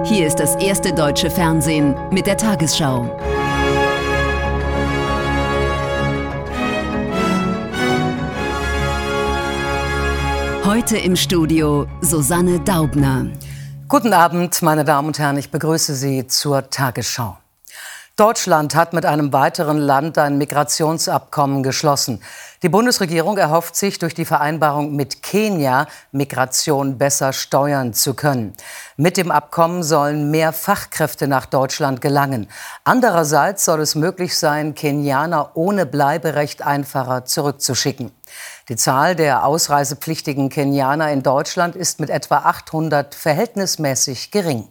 Hier ist das erste deutsche Fernsehen mit der Tagesschau. Heute im Studio Susanne Daubner. Guten Abend, meine Damen und Herren, ich begrüße Sie zur Tagesschau. Deutschland hat mit einem weiteren Land ein Migrationsabkommen geschlossen. Die Bundesregierung erhofft sich, durch die Vereinbarung mit Kenia Migration besser steuern zu können. Mit dem Abkommen sollen mehr Fachkräfte nach Deutschland gelangen. Andererseits soll es möglich sein, Kenianer ohne Bleiberecht einfacher zurückzuschicken. Die Zahl der ausreisepflichtigen Kenianer in Deutschland ist mit etwa 800 verhältnismäßig gering.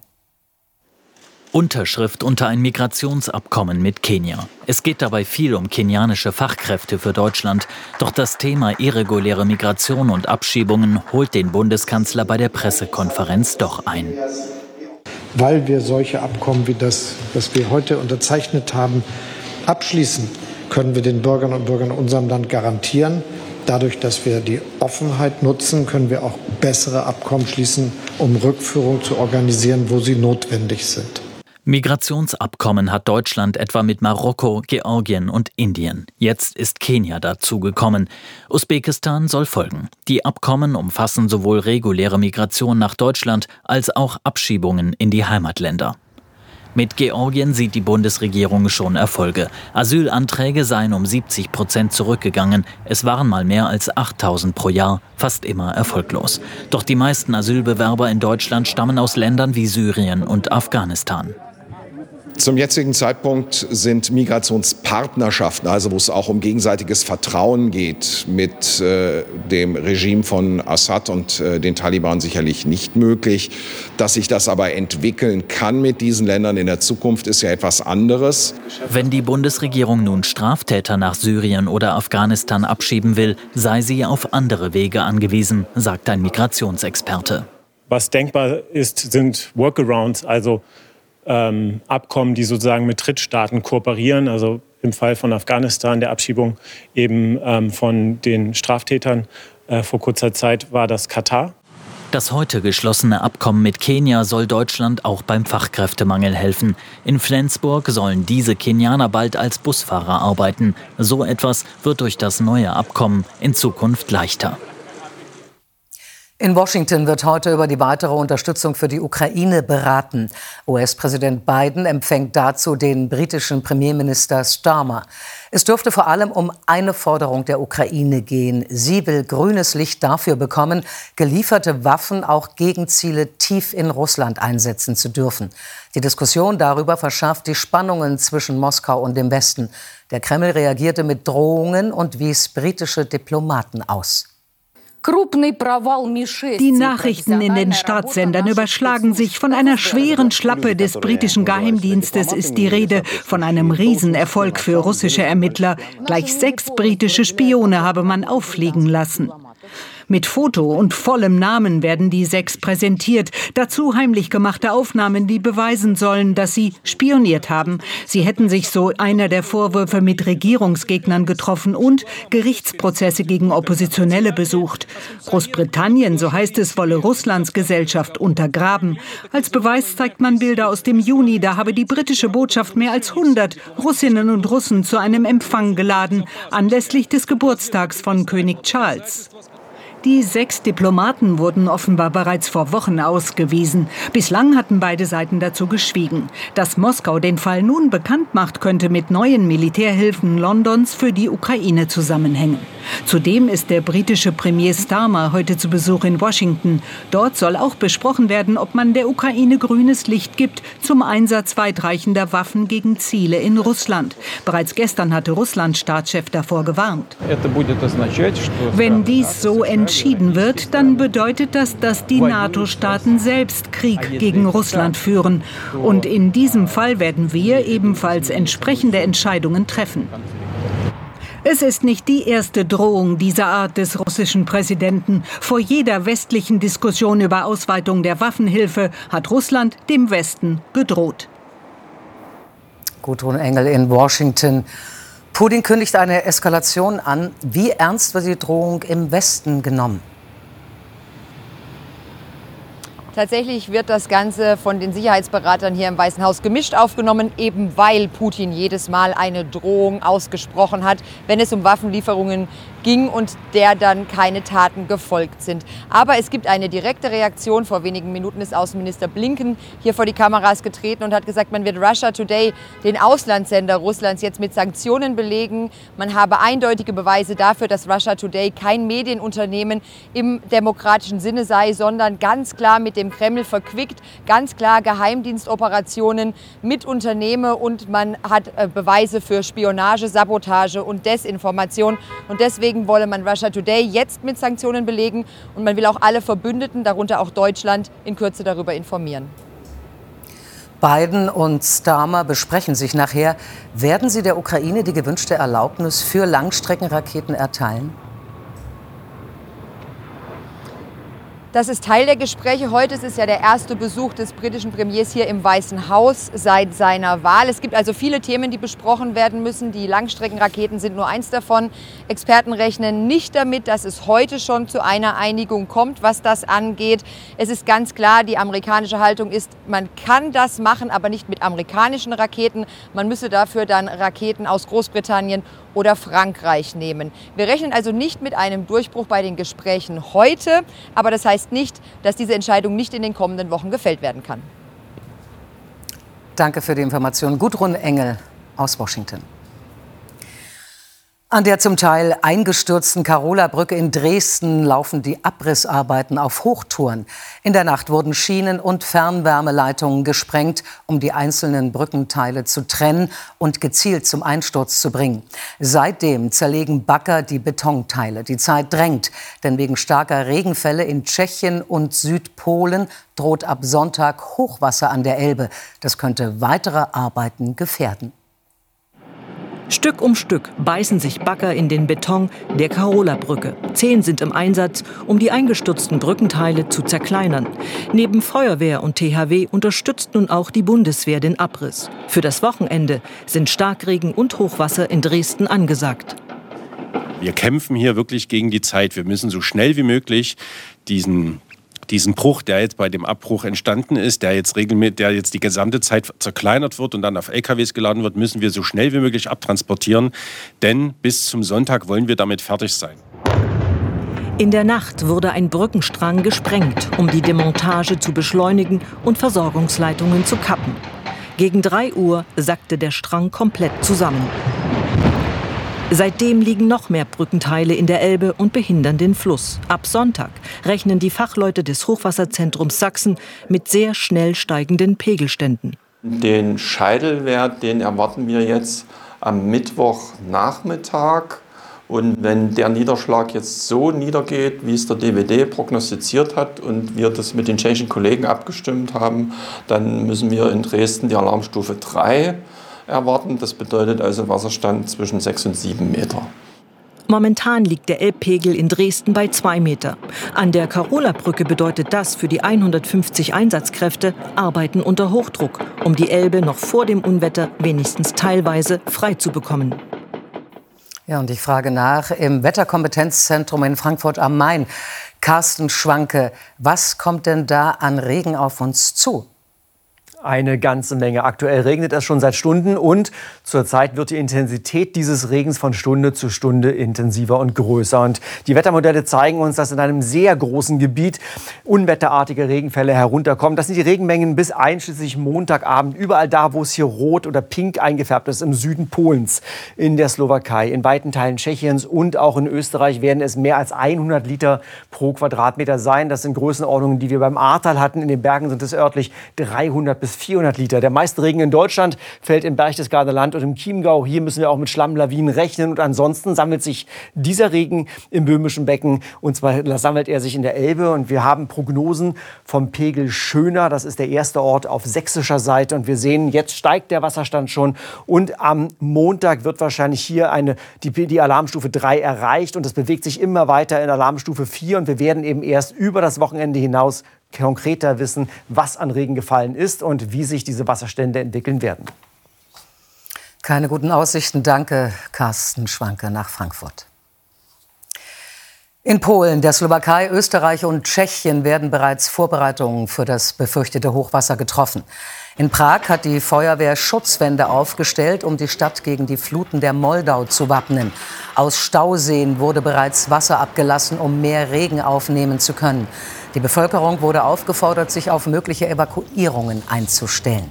Unterschrift unter ein Migrationsabkommen mit Kenia. Es geht dabei viel um kenianische Fachkräfte für Deutschland. Doch das Thema irreguläre Migration und Abschiebungen holt den Bundeskanzler bei der Pressekonferenz doch ein. Weil wir solche Abkommen wie das wir heute unterzeichnet haben, abschließen, können wir den Bürgerinnen und Bürgern in unserem Land garantieren, dadurch, dass wir die Offenheit nutzen, können wir auch bessere Abkommen schließen, um Rückführung zu organisieren, wo sie notwendig sind. Migrationsabkommen hat Deutschland etwa mit Marokko, Georgien und Indien. Jetzt ist Kenia dazugekommen. Usbekistan soll folgen. Die Abkommen umfassen sowohl reguläre Migration nach Deutschland als auch Abschiebungen in die Heimatländer. Mit Georgien sieht die Bundesregierung schon Erfolge. Asylanträge seien um 70% zurückgegangen. Es waren mal mehr als 8.000 pro Jahr, fast immer erfolglos. Doch die meisten Asylbewerber in Deutschland stammen aus Ländern wie Syrien und Afghanistan. Zum jetzigen Zeitpunkt sind Migrationspartnerschaften, also wo es auch um gegenseitiges Vertrauen geht, mit dem Regime von Assad und den Taliban sicherlich nicht möglich. Dass sich das aber entwickeln kann mit diesen Ländern in der Zukunft, ist ja etwas anderes. Wenn die Bundesregierung nun Straftäter nach Syrien oder Afghanistan abschieben will, sei sie auf andere Wege angewiesen, sagt ein Migrationsexperte. Was denkbar ist, sind Workarounds, also Abkommen, die sozusagen mit Drittstaaten kooperieren, also im Fall von Afghanistan, der Abschiebung eben von den Straftätern. Vor kurzer Zeit war das Katar. Das heute geschlossene Abkommen mit Kenia soll Deutschland auch beim Fachkräftemangel helfen. In Flensburg sollen diese Kenianer bald als Busfahrer arbeiten. So etwas wird durch das neue Abkommen in Zukunft leichter. In Washington wird heute über die weitere Unterstützung für die Ukraine beraten. US-Präsident Biden empfängt dazu den britischen Premierminister Starmer. Es dürfte vor allem um eine Forderung der Ukraine gehen. Sie will grünes Licht dafür bekommen, gelieferte Waffen auch gegen Ziele tief in Russland einsetzen zu dürfen. Die Diskussion darüber verschärft die Spannungen zwischen Moskau und dem Westen. Der Kreml reagierte mit Drohungen und wies britische Diplomaten aus. Die Nachrichten in den Staatssendern überschlagen sich. Von einer schweren Schlappe des britischen Geheimdienstes ist die Rede, von einem Riesenerfolg für russische Ermittler. Gleich 6 britische Spione habe man auffliegen lassen. Mit Foto und vollem Namen werden die 6 präsentiert. Dazu heimlich gemachte Aufnahmen, die beweisen sollen, dass sie spioniert haben. Sie hätten sich, so einer der Vorwürfe, mit Regierungsgegnern getroffen und Gerichtsprozesse gegen Oppositionelle besucht. Großbritannien, so heißt es, wolle Russlands Gesellschaft untergraben. Als Beweis zeigt man Bilder aus dem Juni. Da habe die britische Botschaft mehr als 100 Russinnen und Russen zu einem Empfang geladen, anlässlich des Geburtstags von König Charles. Die 6 Diplomaten wurden offenbar bereits vor Wochen ausgewiesen. Bislang hatten beide Seiten dazu geschwiegen. Dass Moskau den Fall nun bekannt macht, könnte mit neuen Militärhilfen Londons für die Ukraine zusammenhängen. Zudem ist der britische Premier Starmer heute zu Besuch in Washington. Dort soll auch besprochen werden, ob man der Ukraine grünes Licht gibt zum Einsatz weitreichender Waffen gegen Ziele in Russland. Bereits gestern hatte Russlands Staatschef davor gewarnt. Wenn dies so entschieden wird, dann bedeutet das, dass die NATO-Staaten selbst Krieg gegen Russland führen. Und in diesem Fall werden wir ebenfalls entsprechende Entscheidungen treffen. Es ist nicht die erste Drohung dieser Art des russischen Präsidenten. Vor jeder westlichen Diskussion über Ausweitung der Waffenhilfe hat Russland dem Westen gedroht. Gudrun Engel in Washington. Putin kündigt eine Eskalation an. Wie ernst wird die Drohung im Westen genommen? Tatsächlich wird das Ganze von den Sicherheitsberatern hier im Weißen Haus gemischt aufgenommen, eben weil Putin jedes Mal eine Drohung ausgesprochen hat, wenn es um Waffenlieferungen ging und der dann keine Taten gefolgt sind. Aber es gibt eine direkte Reaktion. Vor wenigen Minuten ist Außenminister Blinken hier vor die Kameras getreten und hat gesagt, man wird Russia Today, den Auslandssender Russlands, jetzt mit Sanktionen belegen. Man habe eindeutige Beweise dafür, dass Russia Today kein Medienunternehmen im demokratischen Sinne sei, sondern ganz klar mit dem Kreml verquickt, ganz klar Geheimdienstoperationen mit unternehme und man hat Beweise für Spionage, Sabotage und Desinformation. Und deswegen wolle man Russia Today jetzt mit Sanktionen belegen und man will auch alle Verbündeten, darunter auch Deutschland, in Kürze darüber informieren. Biden und Starmer besprechen sich nachher. Werden sie der Ukraine die gewünschte Erlaubnis für Langstreckenraketen erteilen? Das ist Teil der Gespräche. Heute ist es ja der erste Besuch des britischen Premiers hier im Weißen Haus seit seiner Wahl. Es gibt also viele Themen, die besprochen werden müssen. Die Langstreckenraketen sind nur eins davon. Experten rechnen nicht damit, dass es heute schon zu einer Einigung kommt, was das angeht. Es ist ganz klar, die amerikanische Haltung ist, man kann das machen, aber nicht mit amerikanischen Raketen. Man müsse dafür dann Raketen aus Großbritannien oder Frankreich nehmen. Wir rechnen also nicht mit einem Durchbruch bei den Gesprächen heute, aber das heißt nicht, dass diese Entscheidung nicht in den kommenden Wochen gefällt werden kann. Danke für die Information. Gudrun Engel aus Washington. An der zum Teil eingestürzten Karola-Brücke in Dresden laufen die Abrissarbeiten auf Hochtouren. In der Nacht wurden Schienen und Fernwärmeleitungen gesprengt, um die einzelnen Brückenteile zu trennen und gezielt zum Einsturz zu bringen. Seitdem zerlegen Bagger die Betonteile. Die Zeit drängt, denn wegen starker Regenfälle in Tschechien und Südpolen droht ab Sonntag Hochwasser an der Elbe. Das könnte weitere Arbeiten gefährden. Stück um Stück beißen sich Bagger in den Beton der Karola-Brücke. 10 sind im Einsatz, um die eingestürzten Brückenteile zu zerkleinern. Neben Feuerwehr und THW unterstützt nun auch die Bundeswehr den Abriss. Für das Wochenende sind Starkregen und Hochwasser in Dresden angesagt. Wir kämpfen hier wirklich gegen die Zeit. Wir müssen so schnell wie möglich diesen Bruch, der jetzt bei dem Abbruch entstanden ist, der jetzt die gesamte Zeit zerkleinert wird und dann auf LKWs geladen wird, müssen wir so schnell wie möglich abtransportieren. Denn bis zum Sonntag wollen wir damit fertig sein. In der Nacht wurde ein Brückenstrang gesprengt, um die Demontage zu beschleunigen und Versorgungsleitungen zu kappen. Gegen 3 Uhr sackte der Strang komplett zusammen. Seitdem liegen noch mehr Brückenteile in der Elbe und behindern den Fluss. Ab Sonntag rechnen die Fachleute des Hochwasserzentrums Sachsen mit sehr schnell steigenden Pegelständen. Den Scheitelwert, den erwarten wir jetzt am Mittwochnachmittag. Und wenn der Niederschlag jetzt so niedergeht, wie es der DWD prognostiziert hat und wir das mit den tschechischen Kollegen abgestimmt haben, dann müssen wir in Dresden die Alarmstufe 3 erwarten. Das bedeutet also Wasserstand zwischen 6 und 7 Meter. Momentan liegt der Elbpegel in Dresden bei 2 Meter. An der Karola-Brücke bedeutet das für die 150 Einsatzkräfte Arbeiten unter Hochdruck, um die Elbe noch vor dem Unwetter wenigstens teilweise frei zu bekommen. Ja, und ich frage nach im Wetterkompetenzzentrum in Frankfurt am Main. Carsten Schwanke, was kommt denn da an Regen auf uns zu? Eine ganze Menge. Aktuell regnet es schon seit Stunden und zurzeit wird die Intensität dieses Regens von Stunde zu Stunde intensiver und größer. Und die Wettermodelle zeigen uns, dass in einem sehr großen Gebiet unwetterartige Regenfälle herunterkommen. Das sind die Regenmengen bis einschließlich Montagabend. Überall da, wo es hier rot oder pink eingefärbt ist, im Süden Polens, in der Slowakei, in weiten Teilen Tschechiens und auch in Österreich werden es mehr als 100 Liter pro Quadratmeter sein. Das sind Größenordnungen, die wir beim Ahrtal hatten. In den Bergen sind es örtlich 300 bis 400 Liter. Der meiste Regen in Deutschland fällt im Berchtesgadener Land und im Chiemgau. Hier müssen wir auch mit Schlammlawinen rechnen. Und ansonsten sammelt sich dieser Regen im Böhmischen Becken. Und zwar sammelt er sich in der Elbe. Und wir haben Prognosen vom Pegel Schöna. Das ist der erste Ort auf sächsischer Seite. Und wir sehen, jetzt steigt der Wasserstand schon. Und am Montag wird wahrscheinlich hier die Alarmstufe 3 erreicht. Und es bewegt sich immer weiter in Alarmstufe 4. Und wir werden eben erst über das Wochenende hinaus konkreter wissen, was an Regen gefallen ist und wie sich diese Wasserstände entwickeln werden. Keine guten Aussichten. Danke, Carsten Schwanke nach Frankfurt. In Polen, der Slowakei, Österreich und Tschechien werden bereits Vorbereitungen für das befürchtete Hochwasser getroffen. In Prag hat die Feuerwehr Schutzwände aufgestellt, um die Stadt gegen die Fluten der Moldau zu wappnen. Aus Stauseen wurde bereits Wasser abgelassen, um mehr Regen aufnehmen zu können. Die Bevölkerung wurde aufgefordert, sich auf mögliche Evakuierungen einzustellen.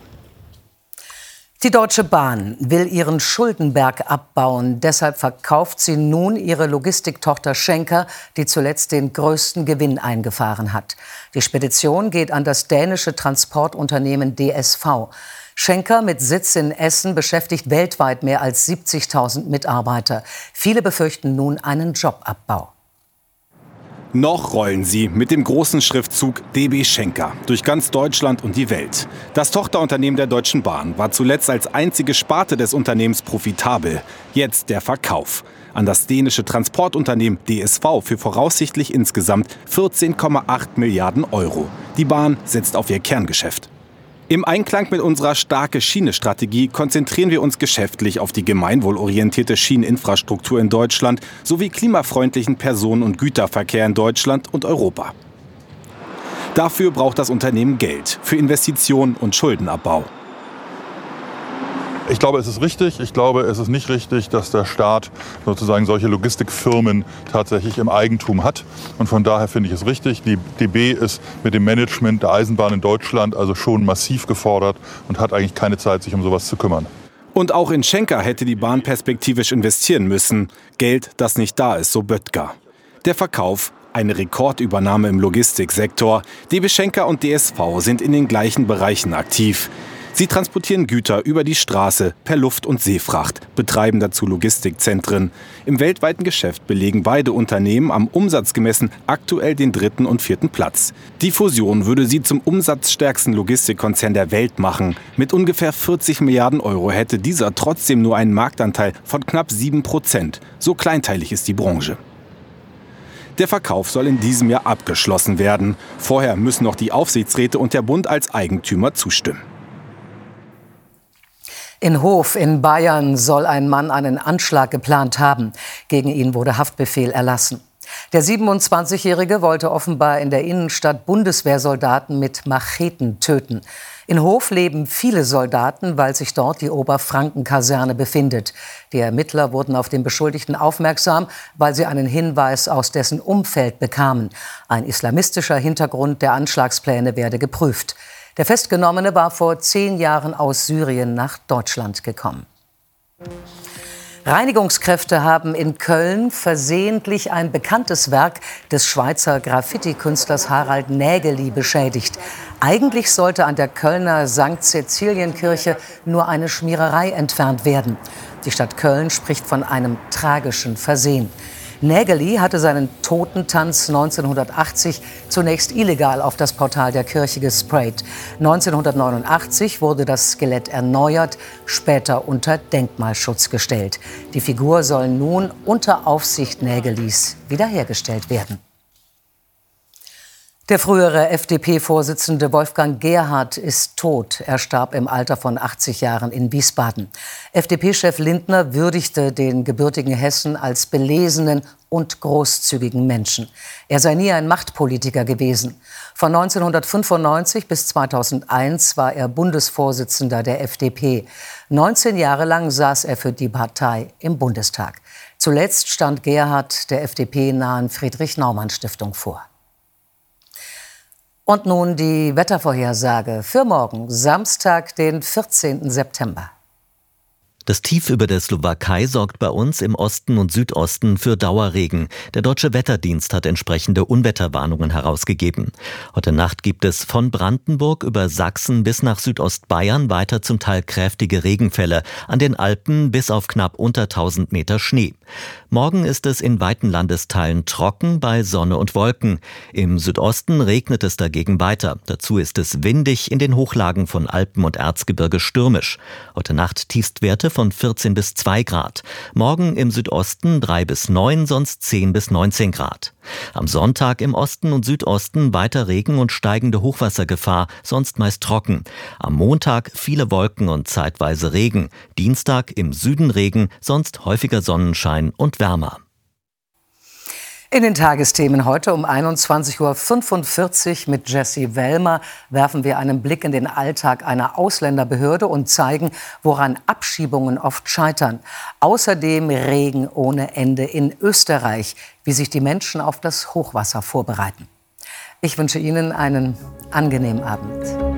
Die Deutsche Bahn will ihren Schuldenberg abbauen. Deshalb verkauft sie nun ihre Logistiktochter Schenker, die zuletzt den größten Gewinn eingefahren hat. Die Spedition geht an das dänische Transportunternehmen DSV. Schenker mit Sitz in Essen beschäftigt weltweit mehr als 70.000 Mitarbeiter. Viele befürchten nun einen Jobabbau. Noch rollen sie mit dem großen Schriftzug DB Schenker durch ganz Deutschland und die Welt. Das Tochterunternehmen der Deutschen Bahn war zuletzt als einzige Sparte des Unternehmens profitabel. Jetzt der Verkauf an das dänische Transportunternehmen DSV für voraussichtlich insgesamt 14,8 Milliarden Euro. Die Bahn setzt auf ihr Kerngeschäft. Im Einklang mit unserer Starke-Schiene-Strategie konzentrieren wir uns geschäftlich auf die gemeinwohlorientierte Schieneninfrastruktur in Deutschland sowie klimafreundlichen Personen- und Güterverkehr in Deutschland und Europa. Dafür braucht das Unternehmen Geld für Investitionen und Schuldenabbau. Ich glaube, es ist richtig. Ich glaube, es ist nicht richtig, dass der Staat sozusagen solche Logistikfirmen tatsächlich im Eigentum hat. Und von daher finde ich es richtig. Die DB ist mit dem Management der Eisenbahn in Deutschland also schon massiv gefordert und hat eigentlich keine Zeit, sich um sowas zu kümmern. Und auch in Schenker hätte die Bahn perspektivisch investieren müssen. Geld, das nicht da ist, so Böttger. Der Verkauf, eine Rekordübernahme im Logistiksektor. DB Schenker und DSV sind in den gleichen Bereichen aktiv. Sie transportieren Güter über die Straße per Luft- und Seefracht, betreiben dazu Logistikzentren. Im weltweiten Geschäft belegen beide Unternehmen am Umsatz gemessen aktuell den 3. und 4. Platz. Die Fusion würde sie zum umsatzstärksten Logistikkonzern der Welt machen. Mit ungefähr 40 Milliarden Euro hätte dieser trotzdem nur einen Marktanteil von knapp 7%. So kleinteilig ist die Branche. Der Verkauf soll in diesem Jahr abgeschlossen werden. Vorher müssen noch die Aufsichtsräte und der Bund als Eigentümer zustimmen. In Hof in Bayern soll ein Mann einen Anschlag geplant haben. Gegen ihn wurde Haftbefehl erlassen. Der 27-Jährige wollte offenbar in der Innenstadt Bundeswehrsoldaten mit Macheten töten. In Hof leben viele Soldaten, weil sich dort die Oberfranken-Kaserne befindet. Die Ermittler wurden auf den Beschuldigten aufmerksam, weil sie einen Hinweis aus dessen Umfeld bekamen. Ein islamistischer Hintergrund der Anschlagspläne werde geprüft. Der Festgenommene war vor 10 Jahren aus Syrien nach Deutschland gekommen. Reinigungskräfte haben in Köln versehentlich ein bekanntes Werk des Schweizer Graffiti-Künstlers Harald Nägeli beschädigt. Eigentlich sollte an der Kölner St. Cäcilienkirche nur eine Schmiererei entfernt werden. Die Stadt Köln spricht von einem tragischen Versehen. Nägeli hatte seinen Totentanz 1980 zunächst illegal auf das Portal der Kirche gesprayt. 1989 wurde das Skelett erneuert, später unter Denkmalschutz gestellt. Die Figur soll nun unter Aufsicht Nägelis wiederhergestellt werden. Der frühere FDP-Vorsitzende Wolfgang Gerhardt ist tot. Er starb im Alter von 80 Jahren in Wiesbaden. FDP-Chef Lindner würdigte den gebürtigen Hessen als belesenen und großzügigen Menschen. Er sei nie ein Machtpolitiker gewesen. Von 1995 bis 2001 war er Bundesvorsitzender der FDP. 19 Jahre lang saß er für die Partei im Bundestag. Zuletzt stand Gerhardt der FDP-nahen Friedrich-Naumann-Stiftung vor. Und nun die Wettervorhersage für morgen, Samstag, den 14. September. Das Tief über der Slowakei sorgt bei uns im Osten und Südosten für Dauerregen. Der Deutsche Wetterdienst hat entsprechende Unwetterwarnungen herausgegeben. Heute Nacht gibt es von Brandenburg über Sachsen bis nach Südostbayern weiter zum Teil kräftige Regenfälle. An den Alpen bis auf knapp unter 1000 Meter Schnee. Morgen ist es in weiten Landesteilen trocken bei Sonne und Wolken. Im Südosten regnet es dagegen weiter. Dazu ist es windig, in den Hochlagen von Alpen und Erzgebirge stürmisch. Heute Nacht Tiefstwerte von 14 bis 2 Grad. Morgen im Südosten 3 bis 9, sonst 10 bis 19 Grad. Am Sonntag im Osten und Südosten weiter Regen und steigende Hochwassergefahr, sonst meist trocken. Am Montag viele Wolken und zeitweise Regen. Dienstag im Süden Regen, sonst häufiger Sonnenschein und wärmer. In den Tagesthemen heute um 21:45 Uhr mit Jessie Wellmer werfen wir einen Blick in den Alltag einer Ausländerbehörde und zeigen, woran Abschiebungen oft scheitern. Außerdem Regen ohne Ende in Österreich, wie sich die Menschen auf das Hochwasser vorbereiten. Ich wünsche Ihnen einen angenehmen Abend.